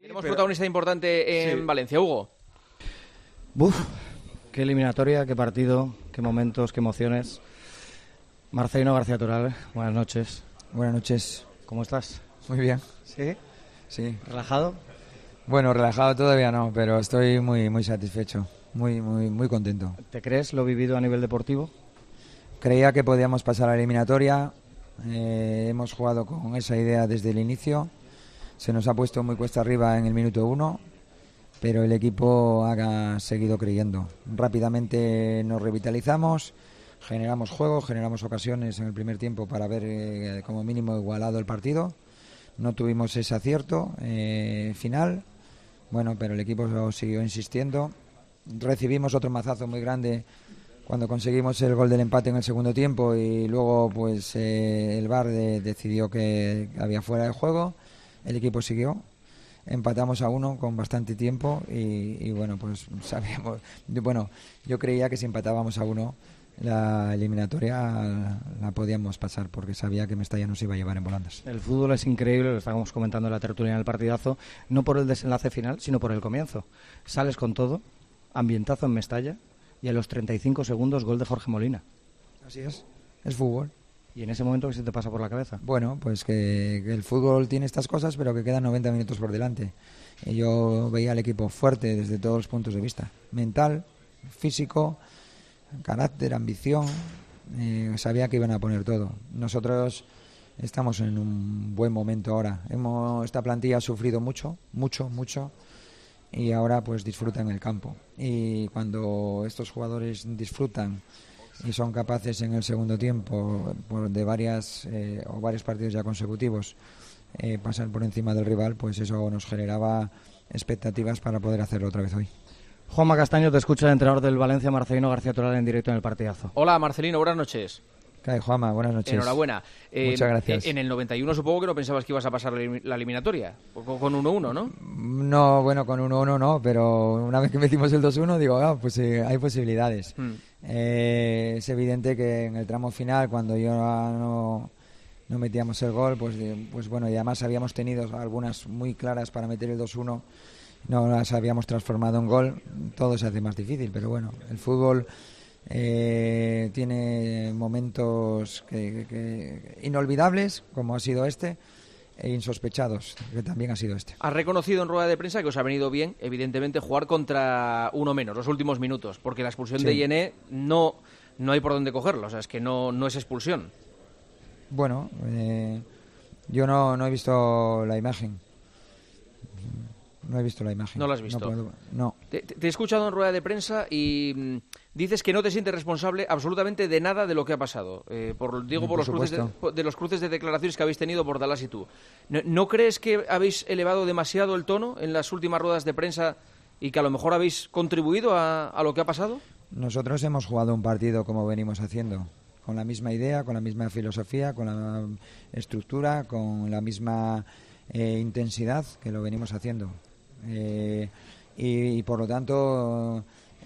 Tenemos protagonista importante en Valencia, Hugo. Buf, qué eliminatoria, qué partido, qué momentos, qué emociones. Marcelino García Toral, buenas noches. Buenas noches. ¿Cómo estás? Muy bien. ¿Sí? Sí. ¿Relajado? Bueno, relajado todavía no, pero estoy muy satisfecho, muy contento. ¿Te crees lo vivido a nivel deportivo? Creía que podíamos pasar a la eliminatoria, hemos jugado con esa idea desde el inicio, se nos ha puesto muy cuesta arriba en el minuto 1, pero el equipo ha seguido creyendo. Rápidamente nos revitalizamos, generamos juego, generamos ocasiones en el primer tiempo para ver como mínimo igualado el partido. No tuvimos ese acierto final, bueno, pero el equipo siguió insistiendo. Recibimos otro mazazo muy grande cuando conseguimos el gol del empate en el segundo tiempo y luego pues el VAR decidió que había fuera de juego. El equipo siguió, empatamos a 1 con bastante tiempo y bueno, pues sabíamos, yo creía que si empatábamos a 1 la eliminatoria la podíamos pasar porque sabía que Mestalla nos iba a llevar en volandas. El fútbol es increíble, lo estábamos comentando en la tertulia en el partidazo, no por el desenlace final, sino por el comienzo. Sales con todo, ambientazo en Mestalla y a los 35 segundos gol de Jorge Molina. Así es fútbol. ¿Y en ese momento qué se te pasa por la cabeza? Bueno, pues que el fútbol tiene estas cosas, pero que quedan 90 minutos por delante. Y yo veía al equipo fuerte desde todos los puntos de vista, mental, físico, carácter, ambición, sabía que iban a poner todo. Nosotros estamos en un buen momento ahora. Esta plantilla ha sufrido mucho y ahora pues disfruta en el campo. Y cuando estos jugadores disfrutan y son capaces en el segundo tiempo de varios partidos ya consecutivos pasar por encima del rival, pues eso nos generaba expectativas para poder hacerlo otra vez hoy. Juanma Castaño, te escucha el entrenador del Valencia, Marcelino García Toral, en directo en el partidazo. Hola, Marcelino, buenas noches. ¿Qué hay, Juanma? Buenas noches. Enhorabuena. Muchas gracias. En el 91 supongo que no pensabas que ibas a pasar la eliminatoria, con 1-1, ¿no? No, bueno, con 1-1 no, pero una vez que metimos el 2-1 digo, pues hay posibilidades. Es evidente que en el tramo final, cuando yo no metíamos el gol, pues bueno, y además habíamos tenido algunas muy claras para meter el 2-1, no las habíamos transformado en gol, todo se hace más difícil, pero bueno, el fútbol tiene momentos que inolvidables, como ha sido este, e insospechados, que también ha sido este. Has reconocido en rueda de prensa que os ha venido bien, evidentemente, jugar contra uno menos, los últimos minutos, porque la expulsión de Yené no hay por dónde cogerlo, o sea, es que no es expulsión. Bueno, yo no he visto la imagen. No he visto la imagen. ¿No la has visto? No. Te he escuchado en rueda de prensa y dices que no te sientes responsable absolutamente de nada de lo que ha pasado. Por los cruces de declaraciones que habéis tenido Bordalás y tú. ¿No crees que habéis elevado demasiado el tono en las últimas ruedas de prensa y que a lo mejor habéis contribuido a lo que ha pasado? Nosotros hemos jugado un partido como venimos haciendo, con la misma idea, con la misma filosofía, con la estructura, con la misma intensidad que lo venimos haciendo. Y por lo tanto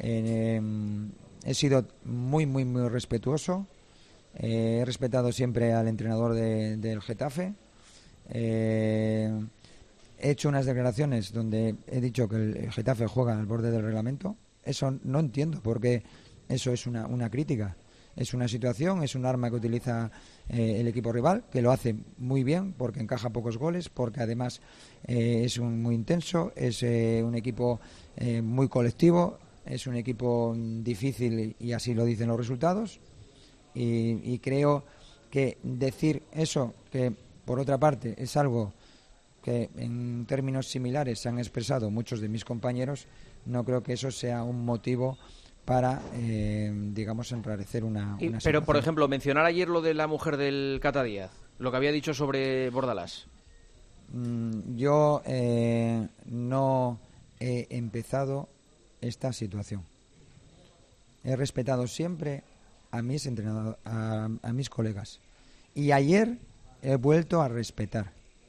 he sido muy respetuoso, he respetado siempre al entrenador del Getafe, he hecho unas declaraciones donde he dicho que el Getafe juega al borde del reglamento. Eso no entiendo porque eso es una crítica. Es una situación, es un arma que utiliza el equipo rival, que lo hace muy bien porque encaja pocos goles, porque además es muy intenso, es un equipo muy colectivo, es un equipo difícil y así lo dicen los resultados. Y creo que decir eso, que por otra parte es algo que en términos similares se han expresado muchos de mis compañeros, no creo que eso sea un motivo para, digamos, enrarecer una pero, situación. por ejemplo, mencionar ayer lo de la mujer del Cata Díaz, lo que había dicho sobre Bordalás. Yo no he empezado esta situación. He respetado siempre a mis entrenadores, a mis colegas. Y ayer he vuelto a respetar.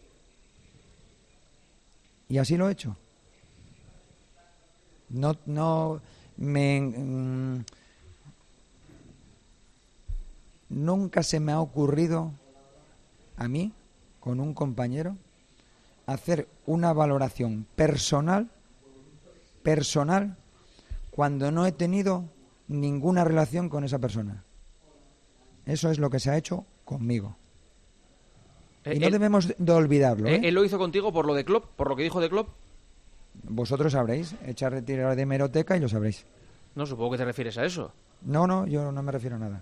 Y así lo he hecho. Nunca se me ha ocurrido a mí, con un compañero, hacer una valoración personal, cuando no he tenido ninguna relación con esa persona. Eso es lo que se ha hecho conmigo. Y no debemos de olvidarlo. ¿Él lo hizo contigo por lo de Klopp, por lo que dijo de Klopp? Vosotros sabréis, echar retirar de hemeroteca y lo sabréis. No, supongo que te refieres a eso. No, yo no me refiero a nada.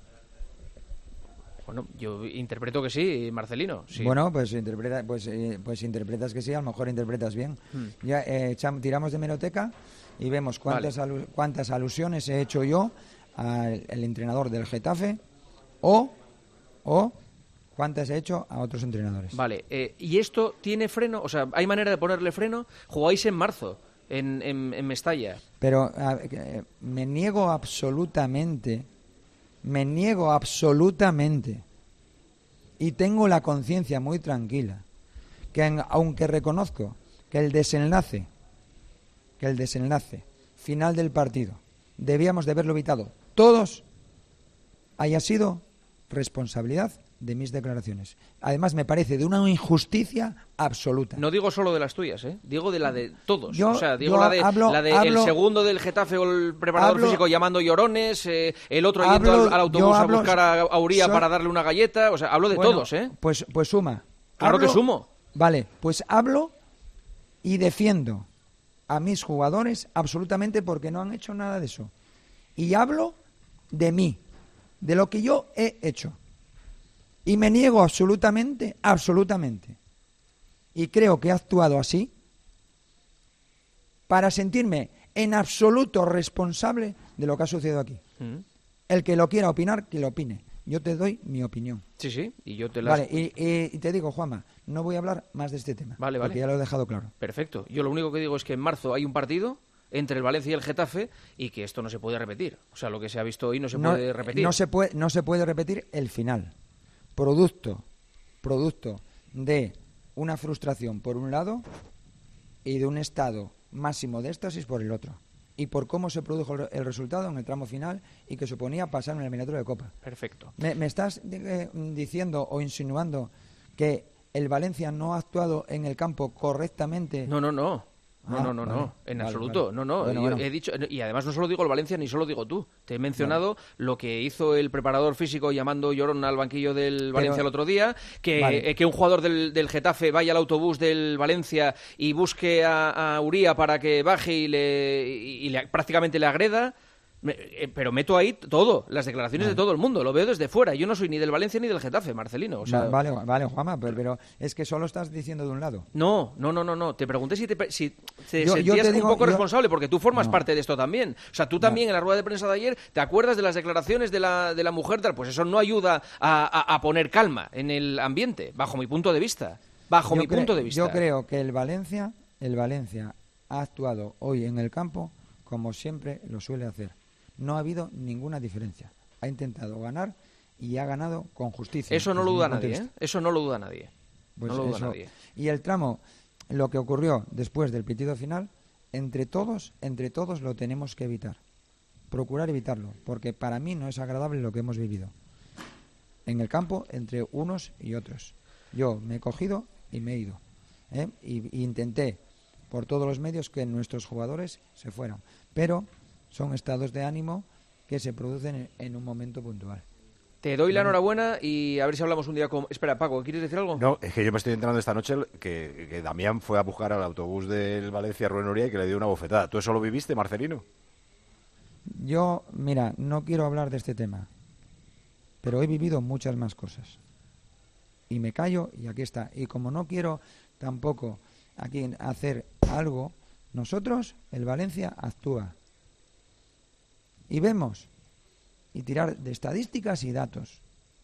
Bueno, yo interpreto que sí, Marcelino. Sí. Bueno, pues interpretas que sí, a lo mejor interpretas bien. Ya tiramos de hemeroteca y vemos cuántas alusiones he hecho yo al entrenador del Getafe o cuántas he hecho a otros entrenadores. Vale, ¿y esto tiene freno? O sea, ¿hay manera de ponerle freno? Jugáis en marzo, en Mestalla. Pero me niego absolutamente, y tengo la conciencia muy tranquila, que aunque reconozco que el desenlace final del partido debíamos de haberlo evitado todos, haya sido responsabilidad de mis declaraciones. Además, me parece de una injusticia absoluta. No digo solo de las tuyas, digo de la de todos. El segundo del Getafe o el preparador físico llamando llorones, el otro yendo al autobús a buscar a Uría para darle una galleta. O sea, hablo de todos, Pues suma. Claro que sumo. Vale, pues hablo y defiendo a mis jugadores absolutamente porque no han hecho nada de eso. Y hablo de mí, de lo que yo he hecho. Y me niego absolutamente. Y creo que he actuado así para sentirme en absoluto responsable de lo que ha sucedido aquí. El que lo quiera opinar, que lo opine. Yo te doy mi opinión. Sí, y yo te la... Vale, y te digo, Juanma, no voy a hablar más de este tema. Vale. Porque ya lo he dejado claro. Perfecto. Yo lo único que digo es que en marzo hay un partido entre el Valencia y el Getafe y que esto no se puede repetir. O sea, lo que se ha visto hoy no se puede repetir. No se puede repetir el final. Producto de una frustración por un lado y de un estado máximo de éxtasis por el otro. Y por cómo se produjo el resultado en el tramo final y que suponía pasar en el eliminatorio de Copa. Perfecto. ¿Me estás diciendo o insinuando que el Valencia no ha actuado en el campo correctamente? No, en absoluto. Vale. No. Bueno. He dicho, y además no solo digo el Valencia ni solo digo tú. Te he mencionado lo que hizo el preparador físico llamando llorón al banquillo del Valencia el otro día, que un jugador del Getafe vaya al autobús del Valencia y busque a Uría para que baje y prácticamente le agreda. Pero meto ahí todo, las declaraciones de todo el mundo, lo veo desde fuera. Yo no soy ni del Valencia ni del Getafe, Marcelino. O sea... Vale, Juanma, pero es que solo estás diciendo de un lado. No. Te pregunté si te sentías un poco responsable, porque tú formas parte de esto también. O sea, tú también en la rueda de prensa de ayer, ¿te acuerdas de las declaraciones de la mujer? Pues eso no ayuda a poner calma en el ambiente, bajo mi punto de vista. Yo creo que el Valencia ha actuado hoy en el campo como siempre lo suele hacer. No ha habido ninguna diferencia. Ha intentado ganar y ha ganado con justicia. Eso no lo duda nadie, Eso no lo duda nadie. Nadie. Y el tramo, lo que ocurrió después del pitido final, entre todos lo tenemos que evitar. Procurar evitarlo, porque para mí no es agradable lo que hemos vivido. En el campo, entre unos y otros. Yo me he cogido y me he ido. Y intenté, por todos los medios, que nuestros jugadores se fueran. Pero... son estados de ánimo que se producen en un momento puntual. Te doy la enhorabuena y a ver si hablamos un día con... Espera, Paco, ¿quieres decir algo? No, es que yo me estoy enterando esta noche que Damián fue a buscar al autobús del Valencia Rubén Uría y que le dio una bofetada. ¿Tú eso lo viviste, Marcelino? Yo, mira, no quiero hablar de este tema, pero he vivido muchas más cosas. Y me callo y aquí está. Y como no quiero tampoco aquí hacer algo, nosotros, el Valencia, actúa. Y vemos, y tirar de estadísticas y datos,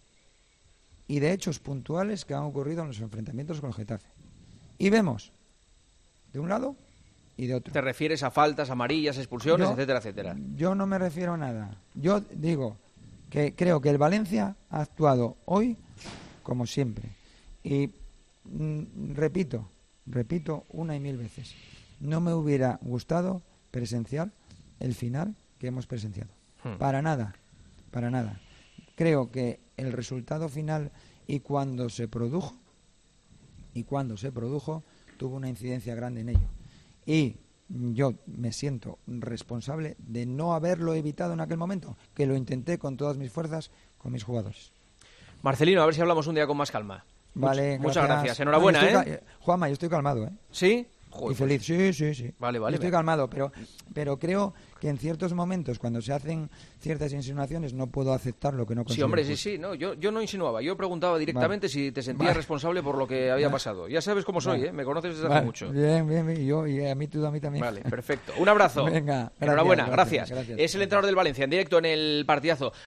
y de hechos puntuales que han ocurrido en los enfrentamientos con el Getafe. Y vemos, de un lado y de otro. ¿Te refieres a faltas, amarillas, expulsiones, etcétera? Yo no me refiero a nada. Yo digo que creo que el Valencia ha actuado hoy como siempre. Y repito una y mil veces, no me hubiera gustado presenciar el final que hemos presenciado. Para nada. Creo que el resultado final y cuando se produjo y cuando se produjo tuvo una incidencia grande en ello. Y yo me siento responsable de no haberlo evitado en aquel momento, que lo intenté con todas mis fuerzas con mis jugadores. Marcelino, a ver si hablamos un día con más calma. Vale, muchas gracias. Enhorabuena, Juanma, yo estoy calmado, ¿eh? ¿Sí? Y feliz, sí. Vale. Yo estoy calmado, pero creo que en ciertos momentos, cuando se hacen ciertas insinuaciones, no puedo aceptar lo que no considero. Sí, hombre, justo. sí. No, yo no insinuaba. Yo preguntaba directamente si te sentías responsable por lo que había pasado. Ya sabes cómo soy, ¿eh? Me conoces desde hace mucho. Bien. Y a mí también. Vale, perfecto. Un abrazo. Venga, Enhorabuena, gracias. Es el entrenador del Valencia, en directo en el partidazo.